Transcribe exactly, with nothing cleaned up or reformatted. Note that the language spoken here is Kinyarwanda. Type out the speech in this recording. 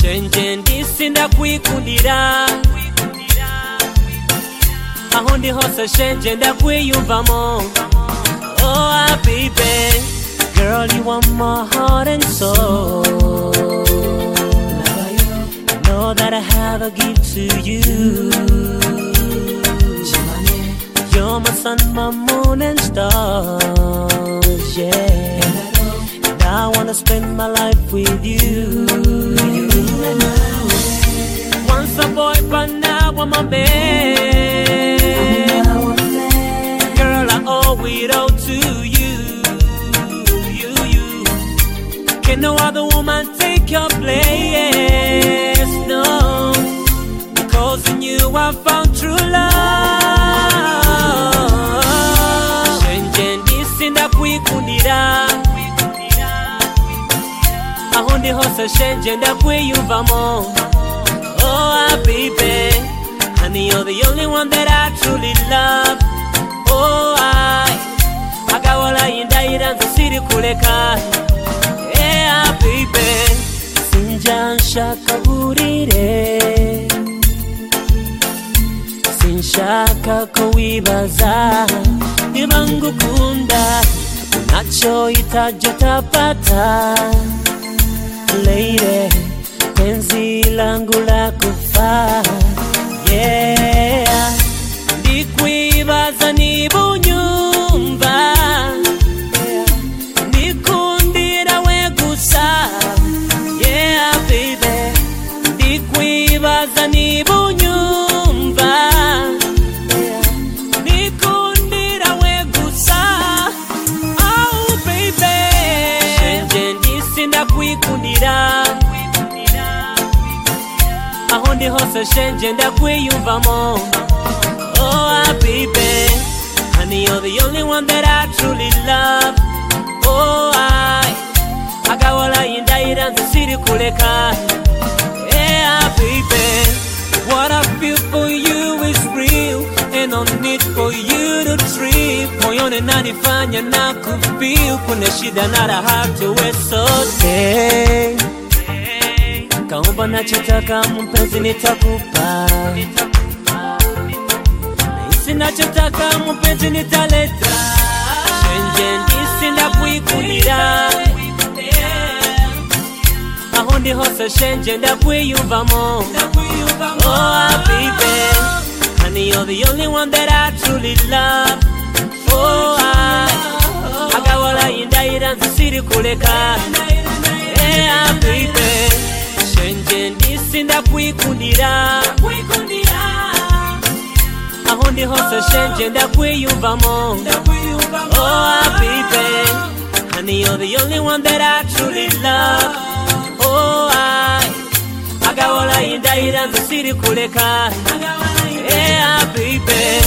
Shenje ndisinda kwikundira aho ndi hose shenje ndakwiyumvamo. Oh baby, girl you are my heart and soul. Know that I have a gift to you. You're my sun, my moon and stars, yeah. And I wanna spend my life with you. Once a boy, but now I'm a man. Girl, I owe it all to you. You, you. Can no other woman take your place? No, because in you I found true love. Shenje ndisinda kwikundira aho ndi hose shenje ndakwiyumvamo. Oh baby, honey you're the only one that I truly love. Oh I agawala indahira nzisiri kuleka. Yeah baby, sinja nshaka burire, sinshaka ko wibaza niba ngukunda nacho itajya tapata. Lady, penzi langu la kufa, yeah. Ndikwibaza niba unyumva, ndikundira we gusa, yeah baby. Ndikwibaza niba unyumva, ndikundira we gusa, oh baby. Shenje ndisinda kwikundira aho ndi hose shenje ndakwiyumvamo. Oh baby, honey you're the only one that I truly love. Oh I agawala indahira nzisiri kuleka. Yeah baby, what I feel for you is real, and no need for you to trip. Moyoni nanifanya na kufeel kuna shida na raha tuwe sote. Kaomba nachotaka mpenzi nitakupa, nisi nachotaka mpenzi nitaleta. Shenje ndisinda kwikundira aho ndi hose shenje ndakwiyumvamo. Oh baby, honey you're the only one that I truly love. Oh I agawala indahira nzisiri kuleka. Yeah baby, shenje ndisinda kwikundira aho ndi hose shenje ndakwiyumvamo. Oh baby, honey you're the only one that I truly love. Oh I agawala indahira nzisiri kuleka. Yeah baby.